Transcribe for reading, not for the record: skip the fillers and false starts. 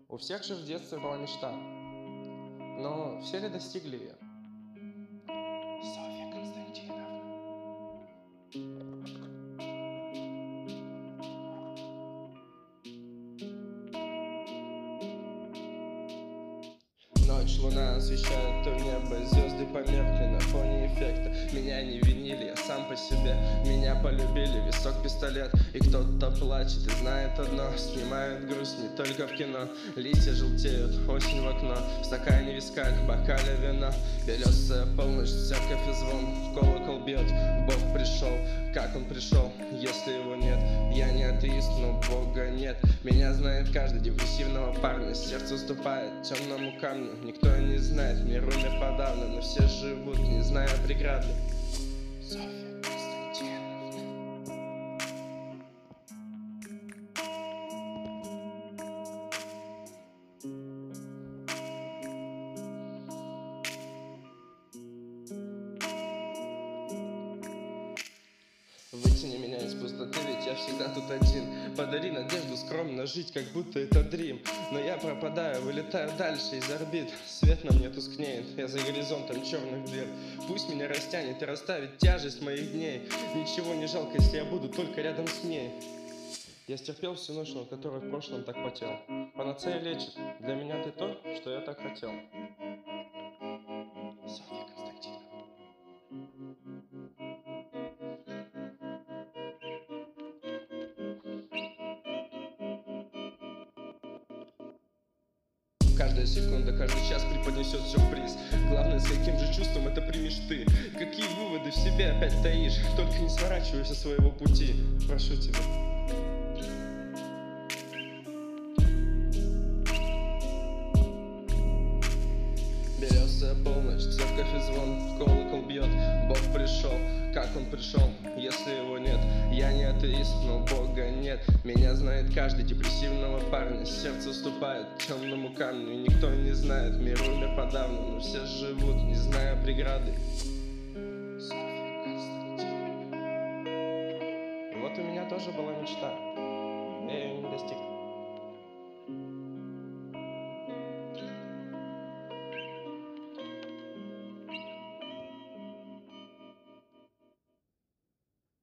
У всех же в детстве была мечта, но все ли достигли ее? Софья Константиновна. Ночь, луна освещает то небо, звезды померкли на фоне эффекта. Меня не винили, я сам по себе. Меня полюбили, висок пистолет. И кто-то плачет и знает одно: снимают грусть не только в кино. Листья желтеют, осень в окно. В стакане виска, в бокале вино. Белесая полночь, церковь и звон. Колокол бьет, Бог пришел. Как он пришел, если его нет? Я не атеист, но Бога нет. Меня знает каждый, депрессивного парня. Сердце уступает темному камню. Никто не знает, мир умер подавно, но все живут, не зная преграды. Софья Константиновна. Вытяни меня из пустоты, ведь я всегда тут один. Подари надежду скромно жить, как будто это дрим. Но я пропадаю, вылетаю дальше из орбит. Свет на мне тускнеет, я за горизонтом черных дыр. Пусть меня растянет и расставит тяжесть моих дней. Ничего не жалко, если я буду только рядом с ней. Я стерпел всю ночь, над которой в прошлом так потел. Панацея лечит, для меня ты то, что я так хотел. Софья Константиновна. Каждая секунда, каждый час преподнесет сюрприз. Главное, с каким же чувством это примешь ты. Какие выводы в себе опять таишь? Только не сворачивай со своего пути. Прошу тебя. Белесая полночь, церковь и звон. Колокол бьет, Бог пришел. Как он пришел, если его нет? Я не атеист, но Бога нет. Меня знает каждый, депрессивного парня. Сердце уступает темному камню. Никто не знает, мир умер подавно, но все живут, не зная преграды. Софья Константиновна. Вот у меня тоже была мечта. Я ее не достиг.